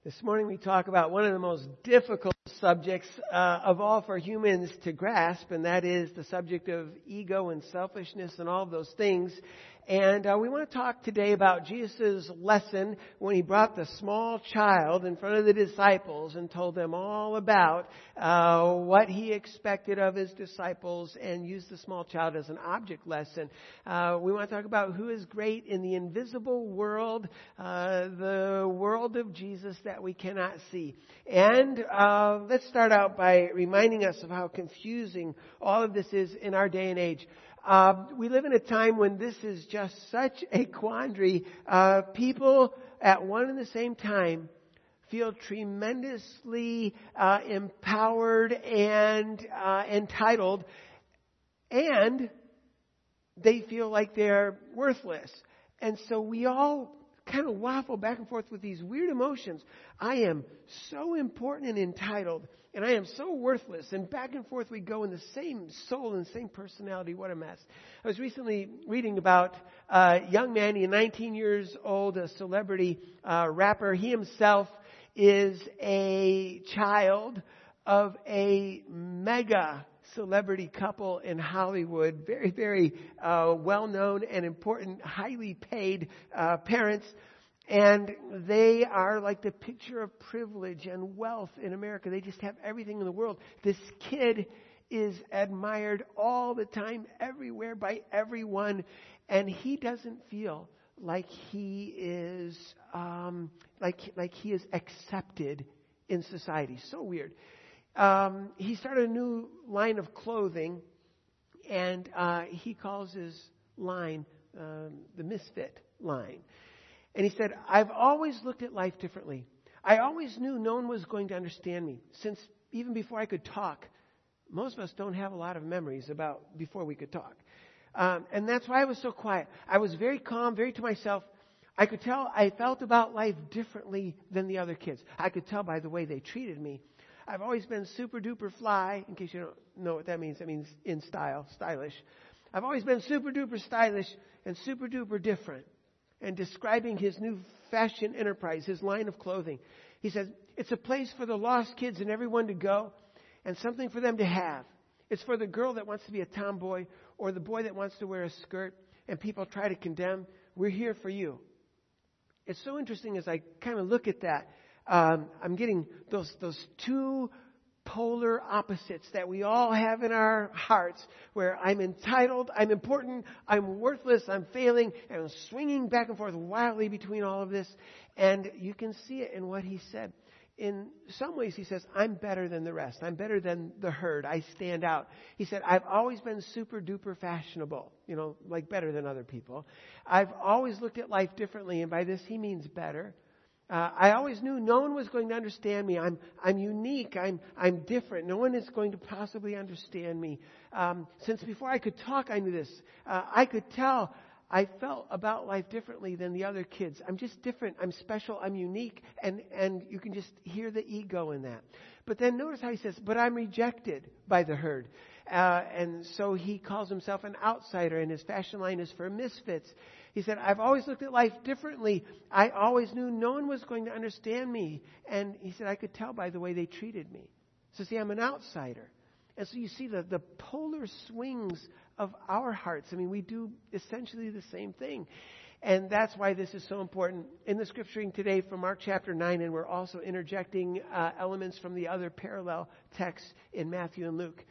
This morning we talk about one of the most difficult subjects of all for humans to grasp, and that is the subject of ego and selfishness and all of those things. And we want to talk today about Jesus' lesson when he brought the small child in front of the disciples and told them all about what he expected of his disciples and used the small child as an object lesson. We want to talk about who is great in the invisible world, the world of Jesus that we cannot see. And let's start out by reminding us of how confusing all of this is in our day and age. We live in a time when this is just such a quandary. People at one and the same time feel tremendously empowered and entitled, and they feel like they're worthless. And so we all kind of waffle back and forth with these weird emotions. I am so important and entitled, and I am so worthless. And back and forth we go in the same soul and same personality. What a mess. I was recently reading about a young man, he's 19 years old, a celebrity rapper. He himself is a child of a mega celebrity couple in Hollywood. Very, very well-known and important, highly paid parents. And they are like the picture of privilege and wealth in America. They just have everything in the world. This kid is admired all the time, everywhere, by everyone. And he doesn't feel like he is like he is accepted in society. So weird. He started a new line of clothing, and he calls his line the Misfit line. And he said, I've always looked at life differently. I always knew no one was going to understand me. Since even before I could talk, most of us don't have a lot of memories about before we could talk. And that's why I was so quiet. I was very calm, very to myself. I could tell I felt about life differently than the other kids. I could tell by the way they treated me. I've always been super duper fly. In case you don't know what that means in style, stylish. I've always been super duper stylish and super duper different. And describing his new fashion enterprise, his line of clothing, he says, it's a place for the lost kids and everyone to go, and something for them to have. It's for the girl that wants to be a tomboy or the boy that wants to wear a skirt, and people try to condemn. We're here for you. It's so interesting as I kind of look at that. I'm getting those two polar opposites that we all have in our hearts, where I'm entitled, I'm important, I'm worthless, I'm failing, and I'm swinging back and forth wildly between all of this. And you can see it in what he said. In some ways, he says, I'm better than the rest. I'm better than the herd. I stand out. He said, I've always been super duper fashionable, like better than other people. I've always looked at life differently, and by this he means better. I always knew no one was going to understand me. I'm unique. I'm different. No one is going to possibly understand me. Since before I could talk, I knew this. I could tell I felt about life differently than the other kids. I'm just different. I'm special. I'm unique. And you can just hear the ego in that. But then notice how he says, but I'm rejected by the herd. And so he calls himself an outsider, and his fashion line is for misfits. He said, I've always looked at life differently. I always knew no one was going to understand me. And he said, I could tell by the way they treated me. So see, I'm an outsider. And so you see the polar swings of our hearts. I mean, we do essentially the same thing. And that's why this is so important. In the scripture reading today from Mark chapter 9, and we're also interjecting elements from the other parallel texts in Matthew and Luke.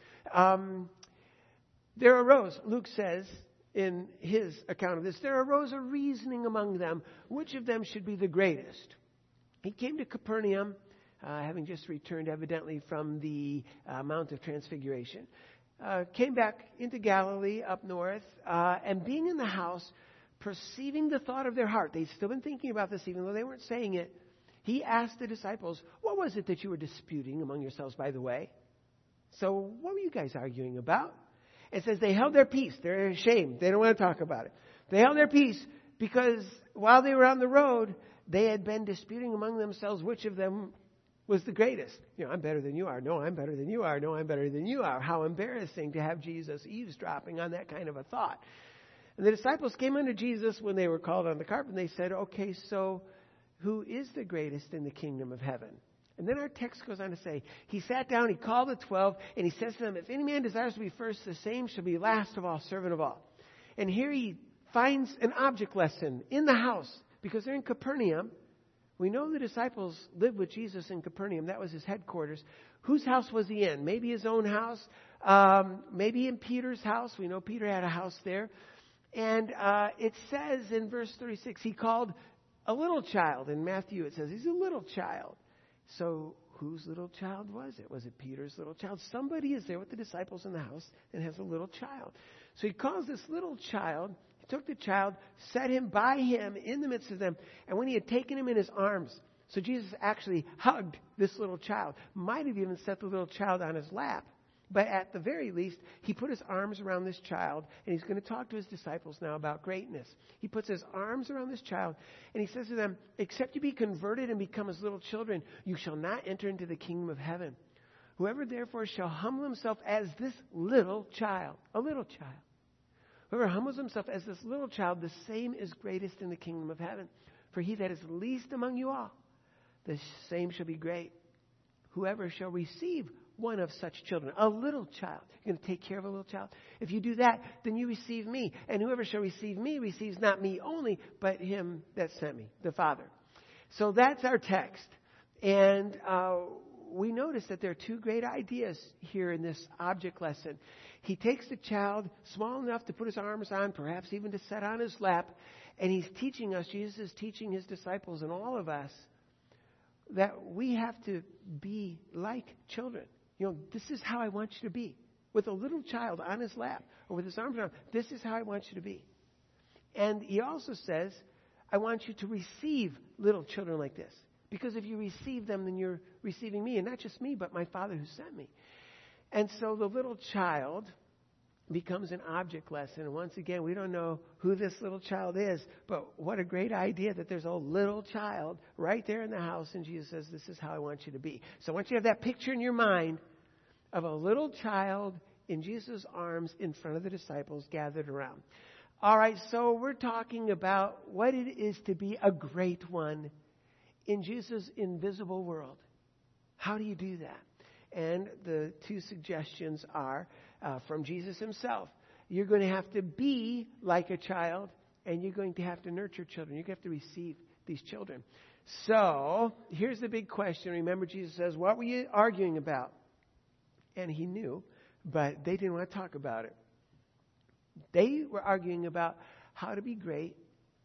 There arose, Luke says, in his account of this, there arose a reasoning among them, which of them should be the greatest. He came to Capernaum, having just returned evidently from the Mount of Transfiguration. Came back into Galilee up north, and being in the house, perceiving the thought of their heart, they'd still been thinking about this even though they weren't saying it, he asked the disciples, what was it that you were disputing among yourselves by the way? So what were you guys arguing about? It says they held their peace. They're ashamed. They don't want to talk about it. They held their peace because while they were on the road, they had been disputing among themselves which of them was the greatest. I'm better than you are. No, I'm better than you are. No, I'm better than you are. How embarrassing to have Jesus eavesdropping on that kind of a thought. And the disciples came unto Jesus when they were called on the carpet, and they said, okay, so who is the greatest in the kingdom of heaven? And then our text goes on to say, he sat down, he called the 12, and he says to them, if any man desires to be first, the same shall be last of all, servant of all. And here he finds an object lesson in the house, because they're in Capernaum. We know the disciples lived with Jesus in Capernaum. That was his headquarters. Whose house was he in? Maybe his own house. Maybe in Peter's house. We know Peter had a house there. And it says in verse 36, he called a little child. In Matthew it says he's a little child. So whose little child was it? Was it Peter's little child? Somebody is there with the disciples in the house and has a little child. So he calls this little child. He took the child, set him by him in the midst of them. And when he had taken him in his arms, so Jesus actually hugged this little child. Might have even set the little child on his lap. But at the very least, he put his arms around this child, and he's going to talk to his disciples now about greatness. He puts his arms around this child, and he says to them, except you be converted and become as little children, you shall not enter into the kingdom of heaven. Whoever therefore shall humble himself as this little child, a little child. Whoever humbles himself as this little child, the same is greatest in the kingdom of heaven. For he that is least among you all, the same shall be great. Whoever shall receive one of such children, a little child. You're going to take care of a little child. If you do that, then you receive me. And whoever shall receive me receives not me only, but him that sent me, the Father. So that's our text. And we notice that there are two great ideas here in this object lesson. He takes the child, small enough to put his arms on, perhaps even to set on his lap, and he's teaching us, Jesus is teaching his disciples and all of us, that we have to be like children. You know, this is how I want you to be. With a little child on his lap or with his arms around, this is how I want you to be. And he also says, I want you to receive little children like this. Because if you receive them, then you're receiving me. And not just me, but my Father who sent me. And so the little child becomes an object lesson. And once again, we don't know who this little child is, but what a great idea that there's a little child right there in the house, and Jesus says, this is how I want you to be. So I want you to have that picture in your mind of a little child in Jesus' arms in front of the disciples gathered around. All right, so we're talking about what it is to be a great one in Jesus' invisible world. How do you do that? And the two suggestions are from Jesus himself. You're going to have to be like a child, and you're going to have to nurture children. You're going to have to receive these children. So here's the big question. Remember, Jesus says, what were you arguing about? And he knew, but they didn't want to talk about it. They were arguing about how to be great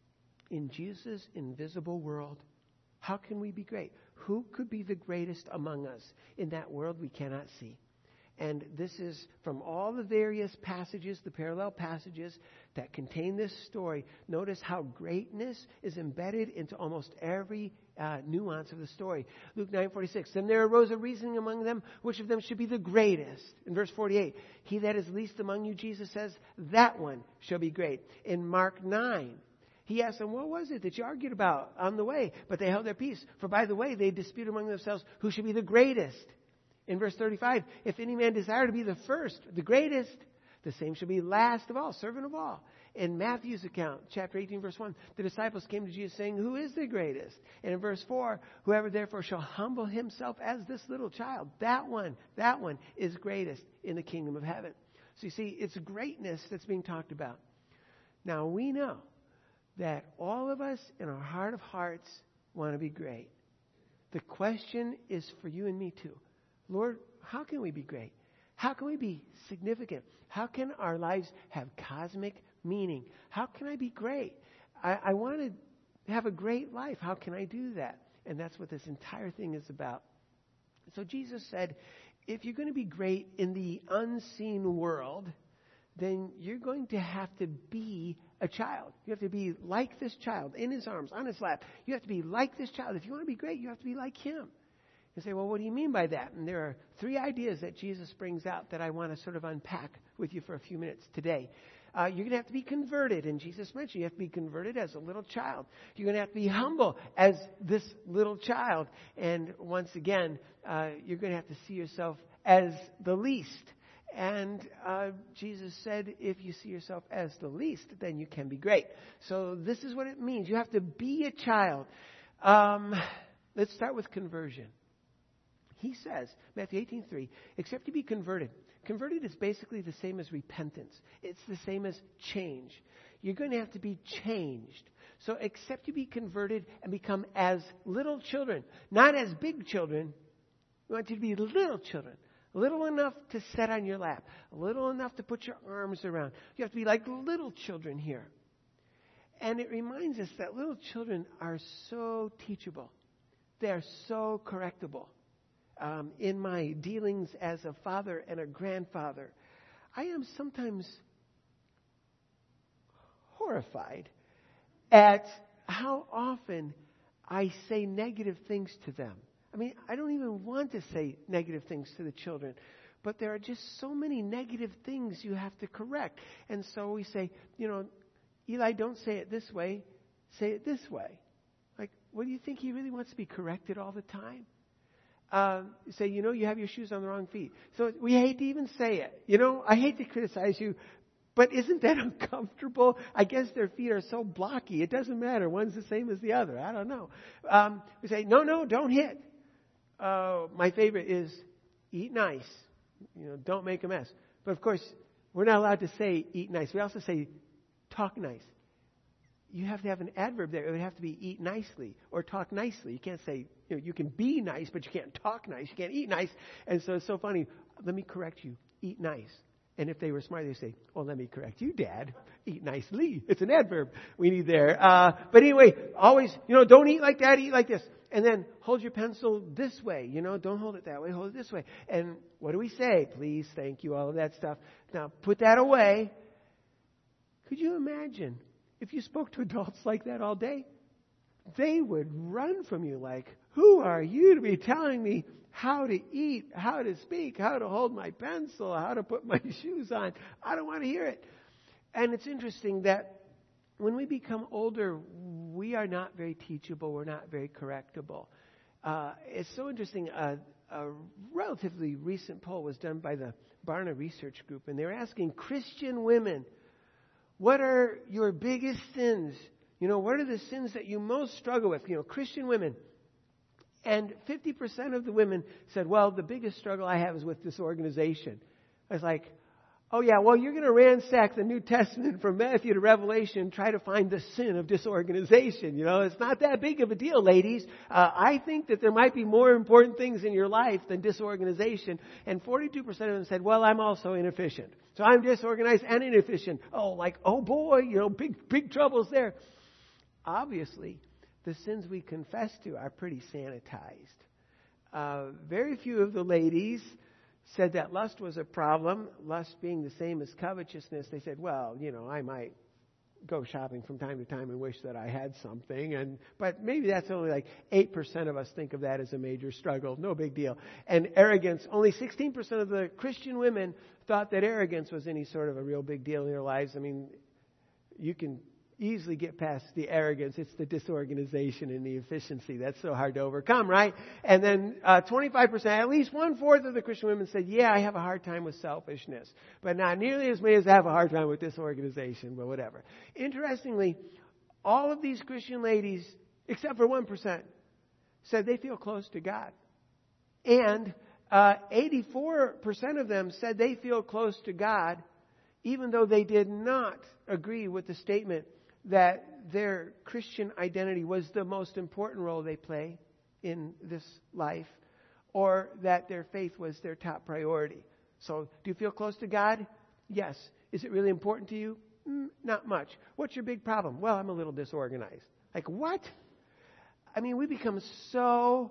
in Jesus' invisible world. How can we be great? Who could be the greatest among us in that world we cannot see? And this is from all the various passages, the parallel passages that contain this story. Notice how greatness is embedded into almost every nuance of the story. Luke 9:46. Then there arose a reasoning among them, which of them should be the greatest. In verse 48, he that is least among you, Jesus says, that one shall be great. In Mark 9, he asked them, what was it that you argued about on the way? But they held their peace. For by the way, they disputed among themselves who should be the greatest. In verse 35, if any man desire to be the first, the greatest, the same shall be last of all, servant of all. In Matthew's account, chapter 18, verse 1, the disciples came to Jesus saying, who is the greatest? And in verse 4, whoever therefore shall humble himself as this little child, that one is greatest in the kingdom of heaven. So you see, it's greatness that's being talked about. Now we know that all of us in our heart of hearts want to be great. The question is for you and me too. Lord, how can we be great? How can we be significant? How can our lives have cosmic meaning? How can I be great? I want to have a great life. How can I do that? And that's what this entire thing is about. So Jesus said, if you're going to be great in the unseen world, then you're going to have to be a child. You have to be like this child, in his arms, on his lap. You have to be like this child. If you want to be great, you have to be like him. You say, well, what do you mean by that? And there are three ideas that Jesus brings out that I want to sort of unpack with you for a few minutes today. You're going to have to be converted. And Jesus mentioned you have to be converted as a little child. You're going to have to be humble as this little child. And once again, you're going to have to see yourself as the least. And Jesus said, if you see yourself as the least, then you can be great. So this is what it means. You have to be a child. Let's start with conversion. He says, Matthew 18:3, except you be converted. Converted is basically the same as repentance. It's the same as change. You're going to have to be changed. So except you be converted and become as little children, not as big children. We want you to be little children. Little enough to sit on your lap. Little enough to put your arms around. You have to be like little children here. And it reminds us that little children are so teachable. They are so correctable. In my dealings as a father and a grandfather, I am sometimes horrified at how often I say negative things to them. I mean, I don't even want to say negative things to the children, but there are just so many negative things you have to correct. And so we say, Eli, don't say it this way, say it this way. Like, what do you think he really wants to be corrected all the time? Say, you have your shoes on the wrong feet. So we hate to even say it. I hate to criticize you, but isn't that uncomfortable? I guess their feet are so blocky. It doesn't matter. One's the same as the other. I don't know. We say, no, don't hit. My favorite is eat nice. Don't make a mess. But of course, we're not allowed to say eat nice. We also say talk nice. You have to have an adverb there. It would have to be eat nicely or talk nicely. You can't say, you can be nice, but you can't talk nice. You can't eat nice. And so it's so funny. Let me correct you. Eat nice. And if they were smart, they'd say, let me correct you, Dad. Eat nicely. It's an adverb we need there. But anyway, always, don't eat like that. Eat like this. And then hold your pencil this way. Don't hold it that way. Hold it this way. And what do we say? Please, thank you, all of that stuff. Now, put that away. Could you imagine if you spoke to adults like that all day? They would run from you like, who are you to be telling me how to eat, how to speak, how to hold my pencil, how to put my shoes on? I don't want to hear it. And it's interesting that when we become older, we are not very teachable. We're not very correctable. It's so interesting. A relatively recent poll was done by the Barna Research Group, and they were asking Christian women, what are your biggest sins? What are the sins that you most struggle with? Christian women. And 50% of the women said, well, the biggest struggle I have is with disorganization. I was like, oh yeah, well, you're going to ransack the New Testament from Matthew to Revelation and try to find the sin of disorganization. It's not that big of a deal, ladies. I think that there might be more important things in your life than disorganization. And 42% of them said, well, I'm also inefficient. So I'm disorganized and inefficient. Oh boy, big troubles there. Obviously, the sins we confess to are pretty sanitized. Very few of the ladies said that lust was a problem, lust being the same as covetousness. They said, well, I might go shopping from time to time and wish that I had something. But maybe that's only like 8% of us think of that as a major struggle. No big deal. And arrogance, only 16% of the Christian women thought that arrogance was any sort of a real big deal in their lives. I mean, you can easily get past the arrogance. It's the disorganization and the efficiency that's so hard to overcome, right? And then 25%, at least 1/4 of the Christian women said, yeah, I have a hard time with selfishness, but not nearly as many as have a hard time with disorganization, but whatever. Interestingly, all of these Christian ladies, except for 1%, said they feel close to God. And 84% of them said they feel close to God, even though they did not agree with the statement that their Christian identity was the most important role they play in this life, or that their faith was their top priority. So, do you feel close to God? Yes. Is it really important to you? Not much. What's your big problem? Well, I'm a little disorganized. Like, what? I mean, we become so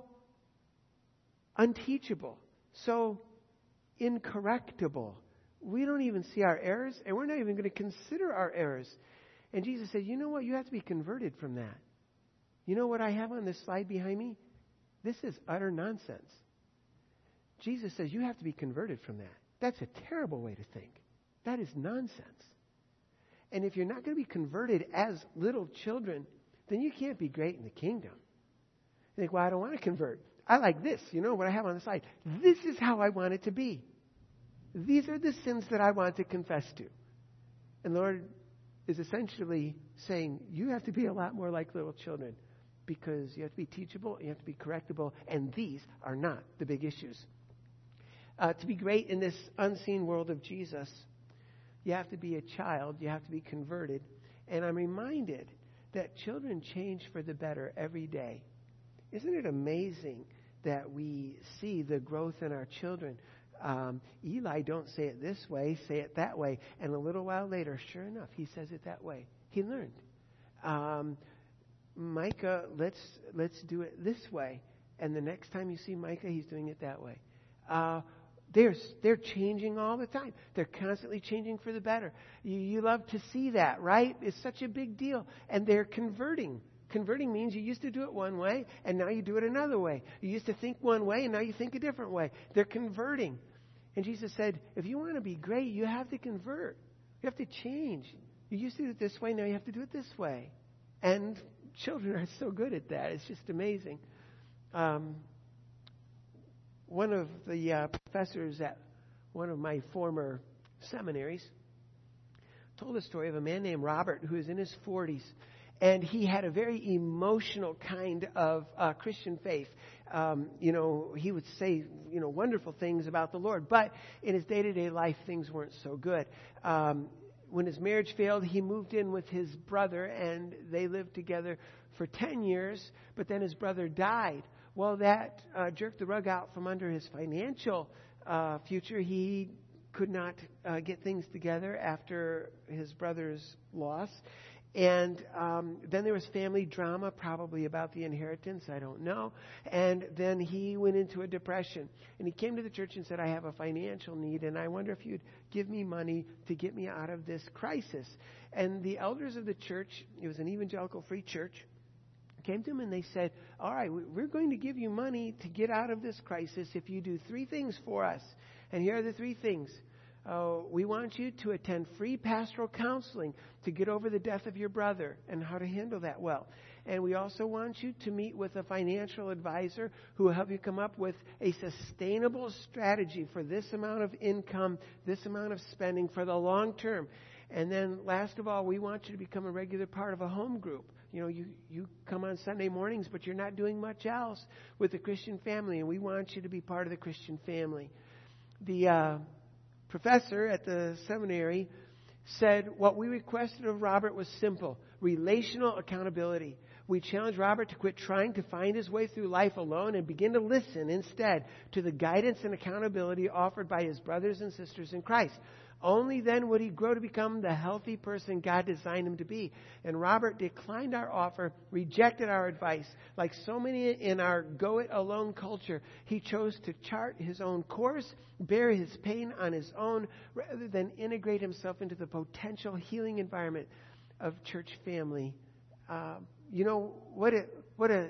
unteachable, so incorrectable. We don't even see our errors, and we're not even going to consider our errors. And Jesus said, you know what? You have to be converted from that. You know what I have on this slide behind me? This is utter nonsense. Jesus says you have to be converted from that. That's a terrible way to think. That is nonsense. And if you're not going to be converted as little children, then you can't be great in the kingdom. You think, well, I don't want to convert. I like this. You know what I have on the slide? This is how I want it to be. These are the sins that I want to confess to. And the Lord is essentially saying, you have to be a lot more like little children. because you have to be teachable, you have to be correctable, and these are not the big issues. To be great in this unseen world of Jesus, you have to be a child, you have to be converted. And I'm reminded that children change for the better every day. Isn't it amazing that we see the growth in our children? Eli, don't say it this way, say it that way. And a little while later, sure enough, he says it that way. He learned. Micah, let's do it this way. And the next time you see Micah, he's doing it that way. They're changing all the time. They're constantly changing for the better. You love to see that, right? It's such a big deal. And they're converting. Converting means you used to do it one way, and now you do it another way. You used to think one way, and now you think a different way. They're converting. And Jesus said, if you want to be great, you have to convert. You have to change. You used to do it this way, now you have to do it this way. And children are so good at that. It's just amazing. One of the professors at one of my former seminaries told a story of a man named Robert who was in his 40s. And he had a very emotional kind of Christian faith. He would say, wonderful things about the Lord. But in his day-to-day life, things weren't so good. When his marriage failed, he moved in with his brother, and they lived together for 10 years. But then his brother died. Well, that jerked the rug out from under his financial future. He could not get things together after his brother's loss. And then there was family drama, probably about the inheritance. I don't know. And then he went into a depression. And he came to the church and said, I have a financial need, and I wonder if you'd give me money to get me out of this crisis. And the elders of the church, it was an evangelical free church, came to him and they said, all right, we're going to give you money to get out of this crisis if you do 3 things for us. And here are the 3 things. We want you to attend free pastoral counseling to get over the death of your brother and how to handle that well. And we also want you to meet with a financial advisor who will help you come up with a sustainable strategy for this amount of income, this amount of spending for the long term. And then last of all, we want you to become a regular part of a home group. You come on Sunday mornings, but you're not doing much else with the Christian family, and we want you to be part of the Christian family. The professor at the seminary said what we requested of Robert was simple: relational accountability. We challenged Robert to quit trying to find his way through life alone and begin to listen instead to the guidance and accountability offered by his brothers and sisters in Christ. Only then would he grow to become the healthy person God designed him to be. And Robert declined our offer, rejected our advice. Like so many in our go-it-alone culture, he chose to chart his own course, bear his pain on his own, rather than integrate himself into the potential healing environment of church family. What a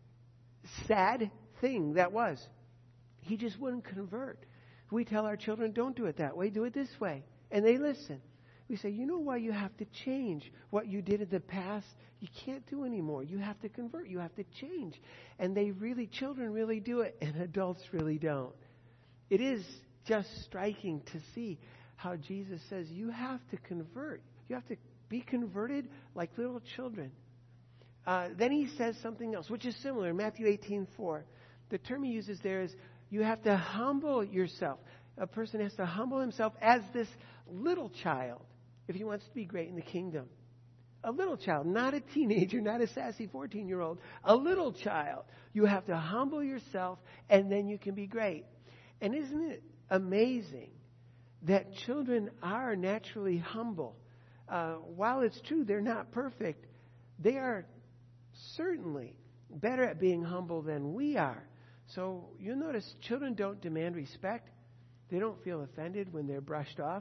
sad thing that was. He just wouldn't convert. We tell our children, don't do it that way, do it this way. And they listen. We say, you know why you have to change what you did in the past? You can't do anymore. You have to convert. You have to change. And children really do it, and adults really don't. It is just striking to see how Jesus says you have to convert. You have to be converted like little children. Then he says something else, which is similar in Matthew 18:4. The term he uses there is, you have to humble yourself. A person has to humble himself as this little child if he wants to be great in the kingdom. A little child, not a teenager, not a sassy 14-year-old. A little child. You have to humble yourself, and then you can be great. And isn't it amazing that children are naturally humble? While it's true they're not perfect, they are certainly better at being humble than we are. So you'll notice children don't demand respect. They don't feel offended when they're brushed off.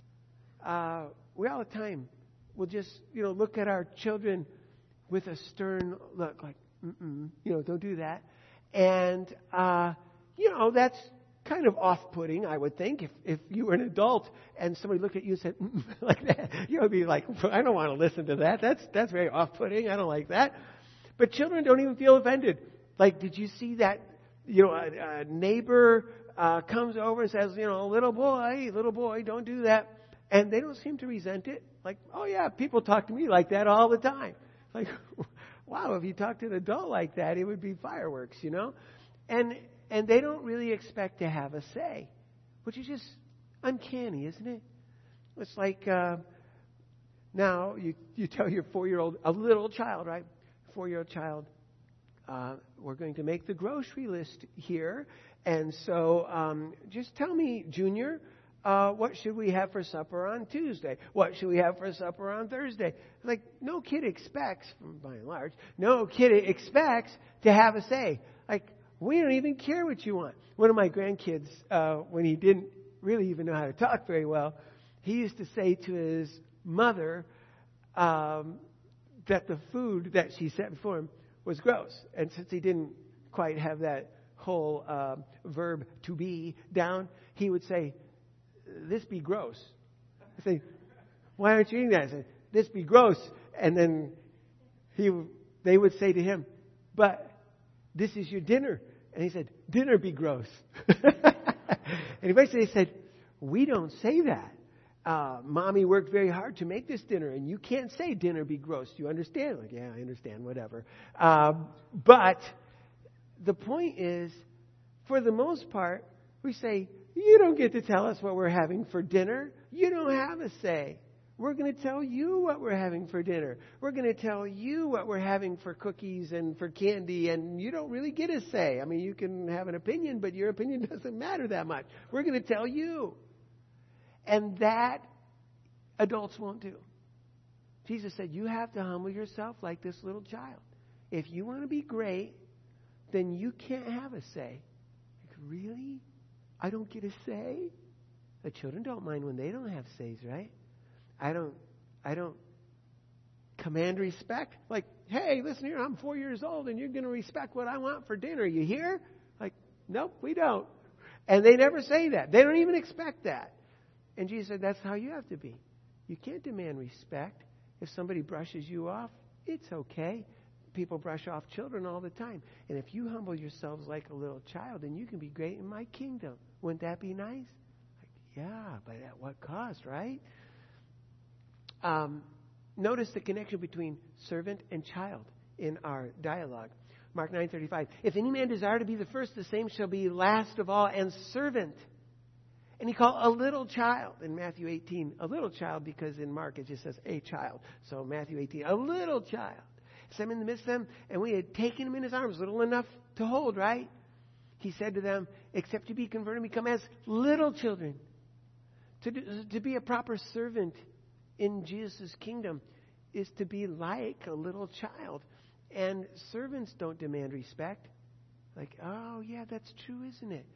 We all the time will just, look at our children with a stern look, like, don't do that. And, that's kind of off-putting, I would think. If you were an adult and somebody looked at you and said, like that, would be like, I don't want to listen to that. That's very off-putting. I don't like that. But children don't even feel offended. Like, did you see that? A neighbor comes over and says, little boy, don't do that. And they don't seem to resent it. Like, oh yeah, people talk to me like that all the time. Like, wow, if you talk to an adult like that, it would be fireworks, And they don't really expect to have a say, which is just uncanny, isn't it? It's like now you tell your 4-year-old, a little child, right? 4-year-old child, we're going to make the grocery list here. And so just tell me, Junior, what should we have for supper on Tuesday? What should we have for supper on Thursday? Like, no kid expects, by and large, no kid expects to have a say. Like, we don't even care what you want. One of my grandkids, when he didn't really even know how to talk very well, he used to say to his mother that the food that she set before him was gross. And since he didn't quite have that whole verb to be down, he would say, "This be gross." I say, "Why aren't you eating that?" I say, "This be gross." And then they would say to him, "But this is your dinner." And he said, "Dinner be gross." And eventually they said, "We don't say that. Mommy worked very hard to make this dinner, and you can't say dinner be gross. Do you understand?" Like, "Yeah, I understand, whatever." But the point is, for the most part, we say, "You don't get to tell us what we're having for dinner. You don't have a say. We're going to tell you what we're having for dinner. We're going to tell you what we're having for cookies and for candy, and you don't really get a say. I mean, you can have an opinion, but your opinion doesn't matter that much. We're going to tell you." And that adults won't do. Jesus said, you have to humble yourself like this little child. If you want to be great, then you can't have a say. Like, really? I don't get a say? The children don't mind when they don't have says, right? I don't command respect. Like, "Hey, listen here, I'm 4 years old and you're going to respect what I want for dinner. You hear?" Like, "Nope, we don't." And they never say that. They don't even expect that. And Jesus said, that's how you have to be. You can't demand respect. If somebody brushes you off, it's okay. People brush off children all the time. And if you humble yourselves like a little child, then you can be great in my kingdom. Wouldn't that be nice? Like, yeah, but at what cost, right? Notice the connection between servant and child in our dialogue. Mark 9:35. If any man desire to be the first, the same shall be last of all and servant. And he called a little child in Matthew 18. A little child because in Mark it just says a child. So Matthew 18, a little child. Set him in the midst of them, and when he had taken him in his arms, little enough to hold, right? He said to them, except to be converted, become as little children. To be a proper servant in Jesus' kingdom is to be like a little child. And servants don't demand respect. Like, oh, yeah, that's true, isn't it?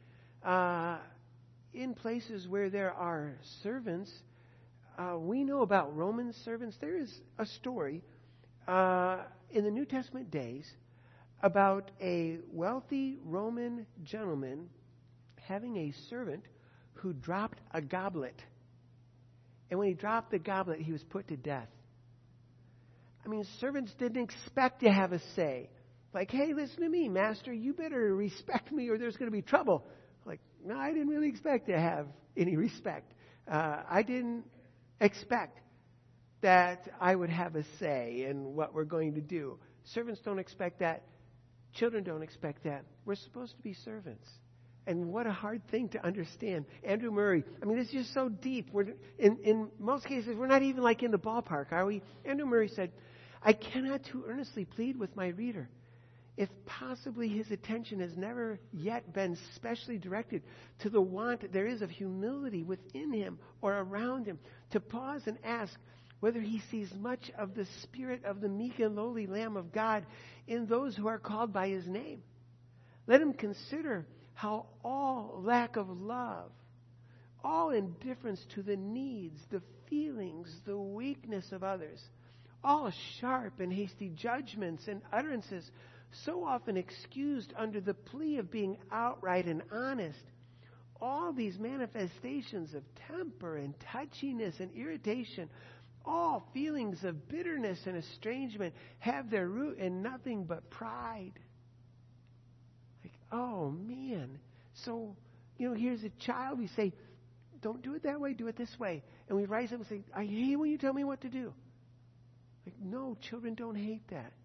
In places where there are servants, we know about Roman servants. There is a story in the New Testament days about a wealthy Roman gentleman having a servant who dropped a goblet. And when he dropped the goblet, he was put to death. I mean, servants didn't expect to have a say. Like, hey, listen to me, master, you better respect me or there's going to be trouble. Like, no, I didn't really expect to have any respect. I didn't expect that I would have a say in what we're going to do. Servants don't expect that. Children don't expect that. We're supposed to be servants. And what a hard thing to understand. Andrew Murray, I mean, this is just so deep. In most cases, we're not even like in the ballpark, are we? Andrew Murray said, I cannot too earnestly plead with my reader, if possibly his attention has never yet been specially directed to the want there is of humility within him or around him, to pause and ask whether he sees much of the spirit of the meek and lowly Lamb of God in those who are called by his name. Let him consider how all lack of love, all indifference to the needs, the feelings, the weakness of others, all sharp and hasty judgments and utterances so often excused under the plea of being outright and honest, all these manifestations of temper and touchiness and irritation, all feelings of bitterness and estrangement have their root in nothing but pride. Like, oh man. So, here's a child. We say, don't do it that way, do it this way. And we rise up and say, I hate when you tell me what to do. Like, no, children don't hate that.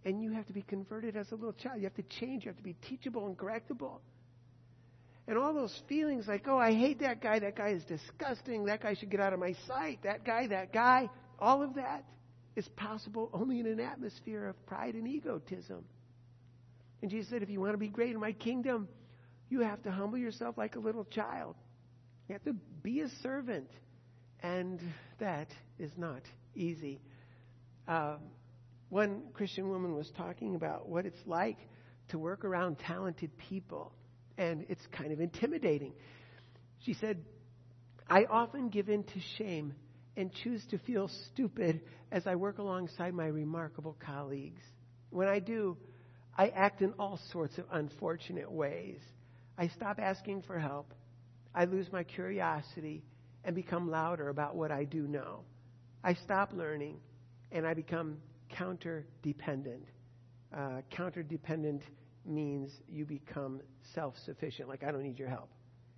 And you have to be converted as a little child. You have to change. You have to be teachable and correctable. And all those feelings like, oh, I hate that guy. That guy is disgusting. That guy should get out of my sight. That guy. All of that is possible only in an atmosphere of pride and egotism. And Jesus said, if you want to be great in my kingdom, you have to humble yourself like a little child. You have to be a servant. And that is not easy. One Christian woman was talking about what it's like to work around talented people. And it's kind of intimidating. She said, I often give in to shame and choose to feel stupid as I work alongside my remarkable colleagues. When I do, I act in all sorts of unfortunate ways. I stop asking for help. I lose my curiosity and become louder about what I do know. I stop learning and I become counter-dependent. Counter-dependent means you become self-sufficient, like I don't need your help.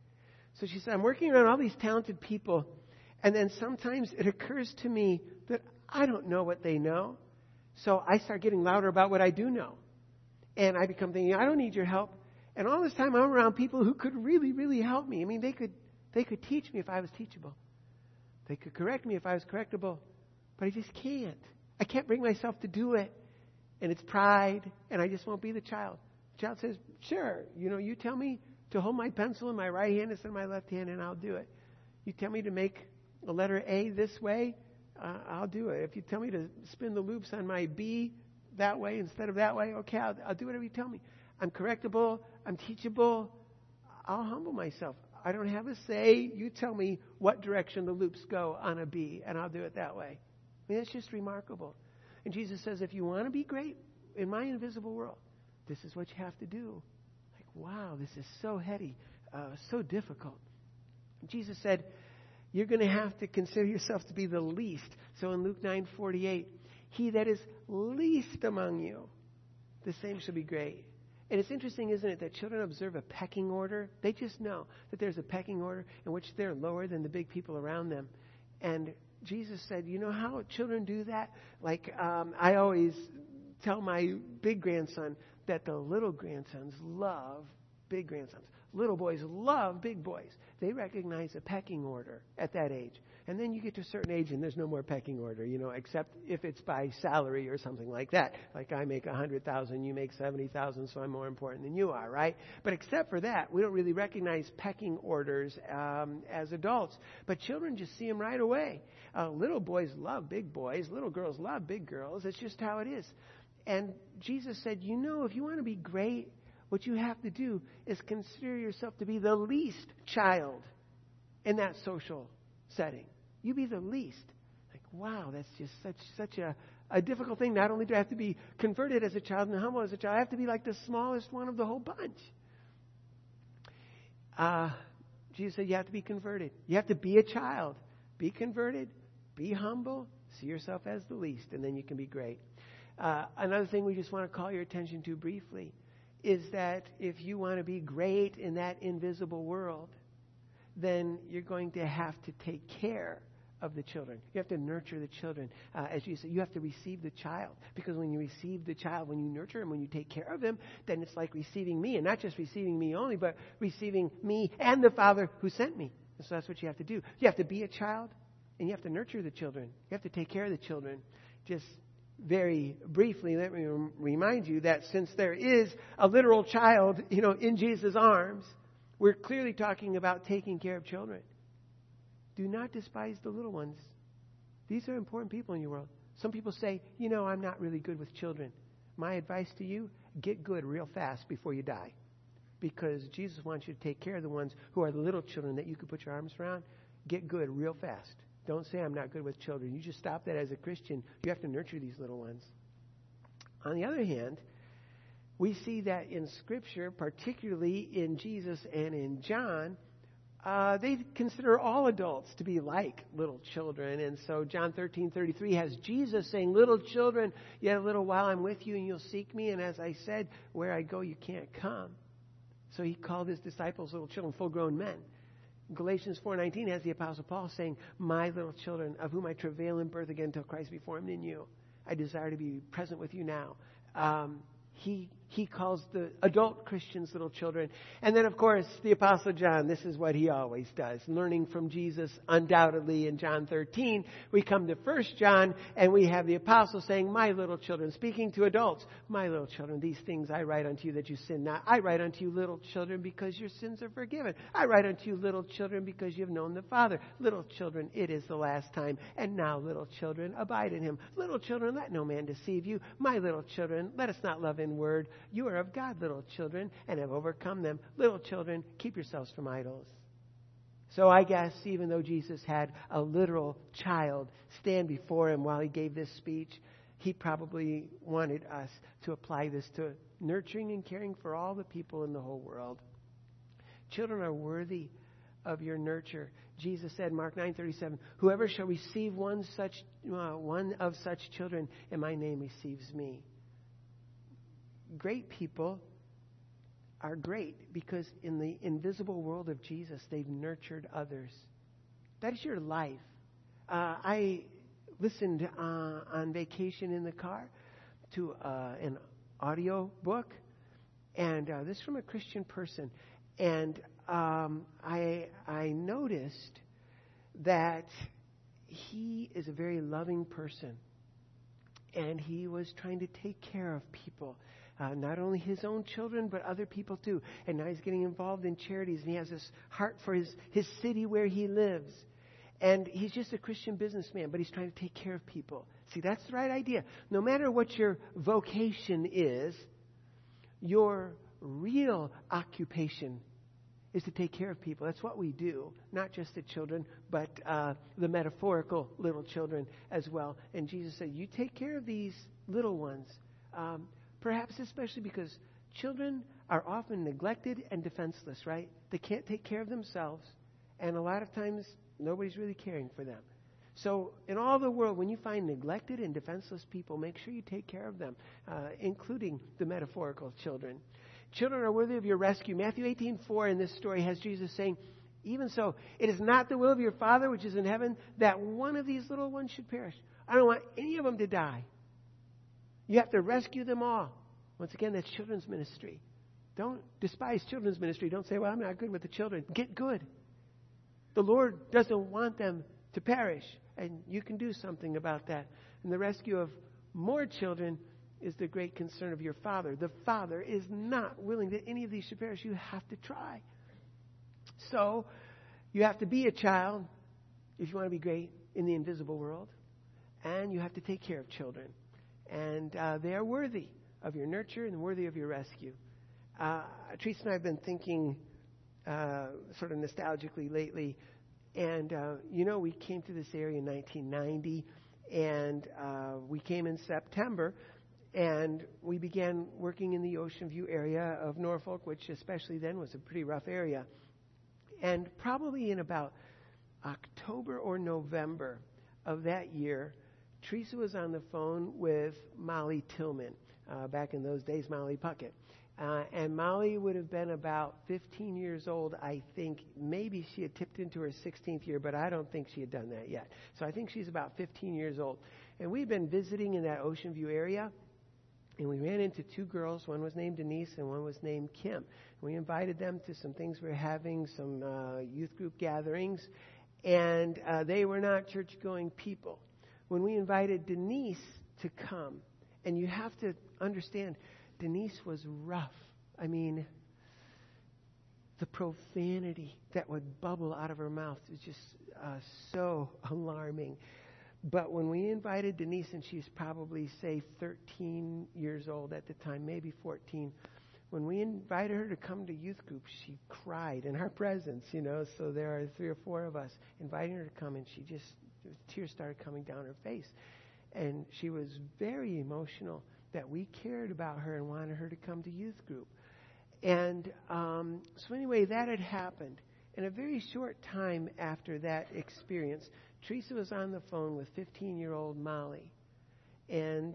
So she said, I'm working around all these talented people, and then sometimes it occurs to me that I don't know what they know. So I start getting louder about what I do know. And I become thinking, I don't need your help. And all this time I'm around people who could really, really help me. I mean, they could teach me if I was teachable. They could correct me if I was correctable. But I just can't. I can't bring myself to do it. And it's pride, and I just won't be the child. The child says, sure, you tell me to hold my pencil in my right hand instead of my left hand, and I'll do it. You tell me to make a letter A this way, I'll do it. If you tell me to spin the loops on my B that way instead of that way, okay, I'll do whatever you tell me. I'm correctable. I'm teachable. I'll humble myself. I don't have a say. You tell me what direction the loops go on a B, and I'll do it that way. I mean, it's just remarkable. And Jesus says, if you want to be great in my invisible world, this is what you have to do. Like, wow, this is so heady, so difficult. Jesus said, you're going to have to consider yourself to be the least. So in Luke 9:48, he that is least among you, the same shall be great. And it's interesting, isn't it, that children observe a pecking order. They just know that there's a pecking order in which they're lower than the big people around them. And Jesus said, you know how children do that? Like, I always tell my big grandson that the little grandsons love big grandsons. Little boys love big boys. They recognize a pecking order at that age. And then you get to a certain age and there's no more pecking order, except if it's by salary or something like that. Like I make $100,000, you make $70,000, so I'm more important than you are, right? But except for that, we don't really recognize pecking orders as adults. But children just see them right away. Little boys love big boys. Little girls love big girls. It's just how it is. And Jesus said, if you want to be great, what you have to do is consider yourself to be the least child in that social setting. You be the least. Like, wow, that's just such a difficult thing. Not only do I have to be converted as a child and humble as a child, I have to be like the smallest one of the whole bunch. Jesus said you have to be converted. You have to be a child. Be converted. Be humble. See yourself as the least, and then you can be great. Another thing we just want to call your attention to briefly is that if you want to be great in that invisible world, then you're going to have to take care of the children. You have to nurture the children. As you said, you have to receive the child. Because when you receive the child, when you nurture him, when you take care of him, then it's like receiving me. And not just receiving me only, but receiving me and the Father who sent me. And so that's what you have to do. You have to be a child, and you have to nurture the children. You have to take care of the children. Just very briefly, let me remind you that since there is a literal child, in Jesus' arms, we're clearly talking about taking care of children. Do not despise the little ones. These are important people in your world. Some people say, I'm not really good with children. My advice to you, get good real fast before you die. Because Jesus wants you to take care of the ones who are the little children that you could put your arms around. Get good real fast. Don't say I'm not good with children. You just stop that as a Christian. You have to nurture these little ones. On the other hand, we see that in Scripture, particularly in Jesus and in John, they consider all adults to be like little children. And so John 13:33 has Jesus saying, little children, yet a little while I'm with you and you'll seek me. And as I said, where I go, you can't come. So he called his disciples little children, full-grown men. Galatians 4:19 has the Apostle Paul saying, my little children, of whom I travail in birth again till Christ be formed in you. I desire to be present with you now. he calls the adult Christians little children. And then, of course, the Apostle John, this is what he always does. Learning from Jesus, undoubtedly, in John 13, we come to 1 John, and we have the Apostle saying, my little children, speaking to adults, my little children, these things I write unto you that you sin not. I write unto you, little children, because your sins are forgiven. I write unto you, little children, because you have known the Father. Little children, it is the last time. And now, little children, abide in him. Little children, let no man deceive you. My little children, let us not love in word. You are of God, little children, and have overcome them. Little children, keep yourselves from idols. So I guess even though Jesus had a literal child stand before him while he gave this speech, he probably wanted us to apply this to nurturing and caring for all the people in the whole world. Children are worthy of your nurture. Jesus said, Mark 9:37, whoever shall receive one of such children in my name receives me. Great people are great because in the invisible world of Jesus, they've nurtured others. That is your life. I listened on vacation in the car to an audio book, and this is from a Christian person. And I noticed that he is a very loving person, and he was trying to take care of people. Not only his own children, but other people too. And now he's getting involved in charities, and he has this heart for his city where he lives. And he's just a Christian businessman, but he's trying to take care of people. See, that's the right idea. No matter what your vocation is, your real occupation is to take care of people. That's what we do. Not just the children, but the metaphorical little children as well. And Jesus said, you take care of these little ones. Perhaps especially because children are often neglected and defenseless, right? They can't take care of themselves, and a lot of times nobody's really caring for them. So in all the world, when you find neglected and defenseless people, make sure you take care of them, including the metaphorical children. Children are worthy of your rescue. Matthew 18:4 in this story has Jesus saying, even so, it is not the will of your Father which is in heaven that one of these little ones should perish. I don't want any of them to die. You have to rescue them all. Once again, that's children's ministry. Don't despise children's ministry. Don't say, well, I'm not good with the children. Get good. The Lord doesn't want them to perish, and you can do something about that. And the rescue of more children is the great concern of your Father. The Father is not willing that any of these should perish. You have to try. So, you have to be a child if you want to be great in the invisible world, and you have to take care of children. And they are worthy of your nurture and worthy of your rescue. Teresa and I have been thinking sort of nostalgically lately. And, we came to this area in 1990. And we came in September. And we began working in the Ocean View area of Norfolk, which especially then was a pretty rough area. And probably in about October or November of that year, Teresa was on the phone with Molly Tillman. Back in those days, Molly Puckett. And Molly would have been about 15 years old, I think. Maybe she had tipped into her 16th year, but I don't think she had done that yet. So I think she's about 15 years old. And we've been visiting in that Ocean View area. And we ran into two girls. One was named Denise and one was named Kim. We invited them to some things we were having, some youth group gatherings. And they were not church-going people. When we invited Denise to come, and you have to understand, Denise was rough. I mean, the profanity that would bubble out of her mouth was just so alarming. But when we invited Denise, and she's probably, say, 13 years old at the time, maybe 14, when we invited her to come to youth group, she cried in our presence, So there are 3 or 4 of us inviting her to come, and tears started coming down her face. And she was very emotional that we cared about her and wanted her to come to youth group. And so anyway, that had happened. In a very short time after that experience, Teresa was on the phone with 15-year-old Molly. And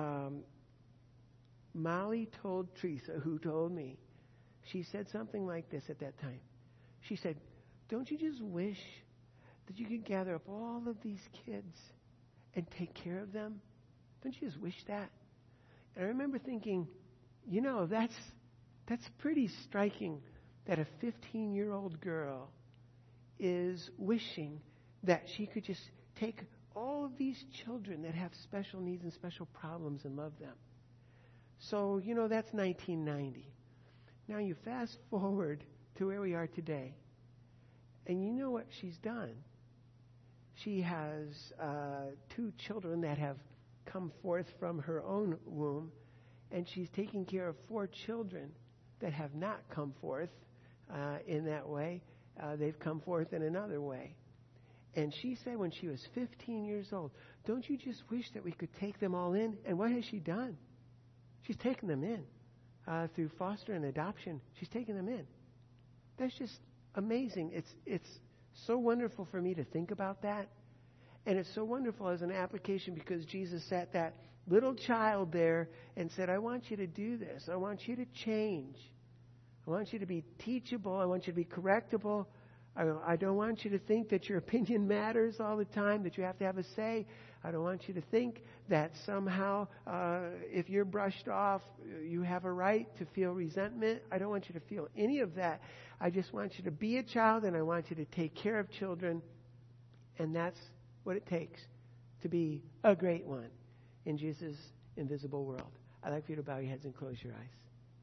Molly told Teresa, who told me, she said something like this at that time. She said, don't you just wish that you could gather up all of these kids and take care of them? Don't you just wish that? And I remember thinking, that's pretty striking that a 15-year-old girl is wishing that she could just take all of these children that have special needs and special problems and love them. So, that's 1990. Now you fast forward to where we are today. And you know what she's done? She has 2 children that have come forth from her own womb. And she's taking care of 4 children that have not come forth in that way. They've come forth in another way. And she said when she was 15 years old, don't you just wish that we could take them all in? And what has she done? She's taken them in through foster and adoption. She's taken them in. That's just amazing. It's so wonderful for me to think about that. And it's so wonderful as an application because Jesus sat that little child there and said, I want you to do this. I want you to change. I want you to be teachable. I want you to be correctable. I don't want you to think that your opinion matters all the time, that you have to have a say. I don't want you to think that somehow if you're brushed off, you have a right to feel resentment. I don't want you to feel any of that. I just want you to be a child, and I want you to take care of children. And that's what it takes to be a great one in Jesus' invisible world. I'd like for you to bow your heads and close your eyes.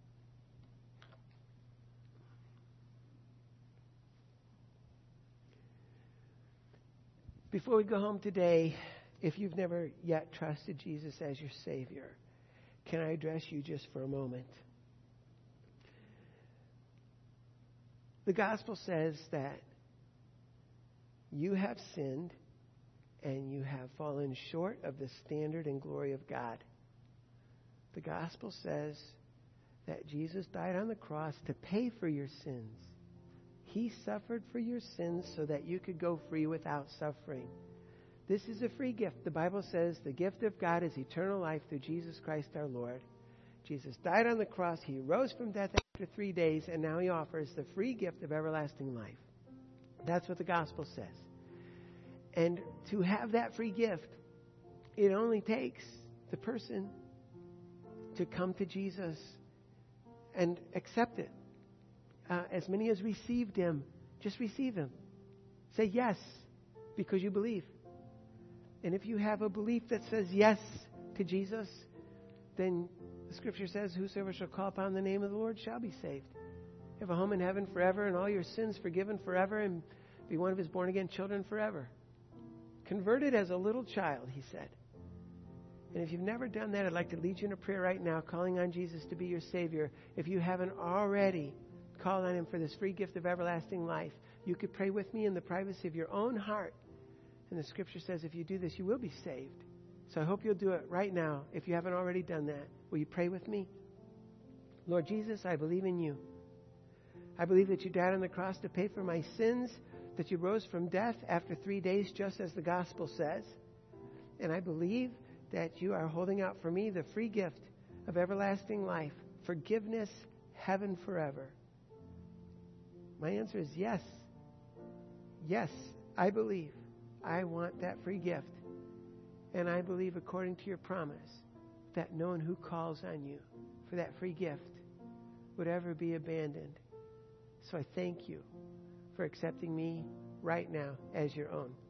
Before we go home today, if you've never yet trusted Jesus as your Savior, can I address you just for a moment? The gospel says that you have sinned and you have fallen short of the standard and glory of God. The gospel says that Jesus died on the cross to pay for your sins. He suffered for your sins so that you could go free without suffering. This is a free gift. The Bible says the gift of God is eternal life through Jesus Christ our Lord. Jesus died on the cross. He rose from death after 3 days, and now he offers the free gift of everlasting life. That's what the gospel says. And to have that free gift, it only takes the person to come to Jesus and accept it. As many as received him, just receive him. Say yes, because you believe. And if you have a belief that says yes to Jesus, then the scripture says, whosoever shall call upon the name of the Lord shall be saved. You have a home in heaven forever and all your sins forgiven forever and be one of his born-again children forever. Converted as a little child, he said. And if you've never done that, I'd like to lead you in a prayer right now, calling on Jesus to be your Savior. If you haven't already called on him for this free gift of everlasting life, you could pray with me in the privacy of your own heart. And the scripture says if you do this, you will be saved. So I hope you'll do it right now if you haven't already done that. Will you pray with me? Lord Jesus, I believe in you. I believe that you died on the cross to pay for my sins, that you rose from death after 3 days, just as the gospel says. And I believe that you are holding out for me the free gift of everlasting life, forgiveness, heaven forever. My answer is yes. Yes, I believe. I want that free gift. And I believe, according to your promise, that no one who calls on you for that free gift would ever be abandoned. So I thank you for accepting me right now as your own.